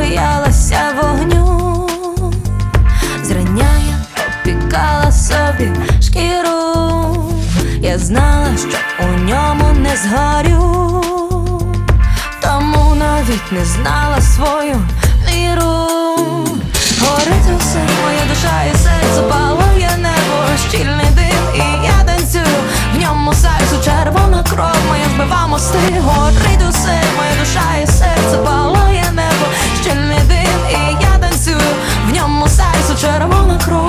боялася вогню. Зрання я опікала собі шкіру. Я знала, що у ньому не згорю, тому навіть не знала свою міру. Горить усе, моя душа і серце, палає небо, щільний дим, і я танцюю в ньому сальсу. Червона кров моя збива мости. Горить усе, моя душа і серце, палає небо, щільний дим, і я танцюю в ньому сальсу. Червона кров.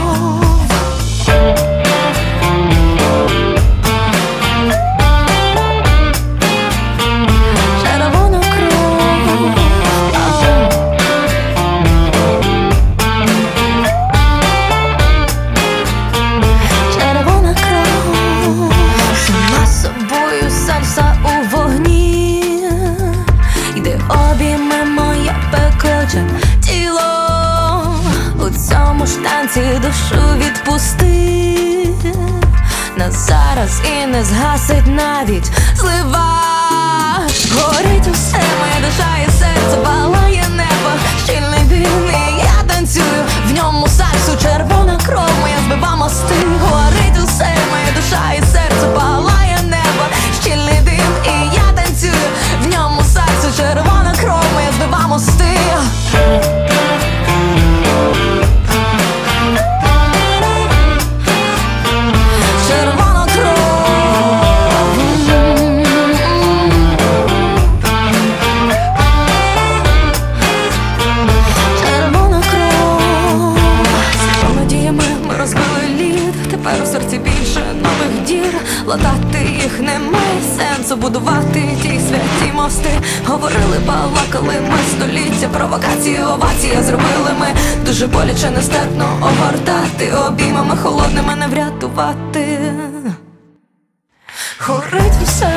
Сальса у вогні, йде обійме моє пекуче тіло. У цьому ж танці душу відпусти. Нас зараз і не згасить навіть злива. Горить усе, моя душа і серце, палає небо, щільний дим, і я танцюю в ньому сальсу. Червона кров моя збива мости. Горить усе, моя душа і серце, палає небо, щільний дим, і я танцюю в ньому сальсу. Червона кров моя збива мости. Червона кров. Червона кров. Своїми діями ми розбили лід. Тепер у серці більше нових дір. Латати їх немає сенсу, будувати ті святі мости. Говорили, балакали ми століття, провокації, овації зробили ми. Дуже боляче, нестерпно огортати, обіймами холодними не врятувати. Горить усе,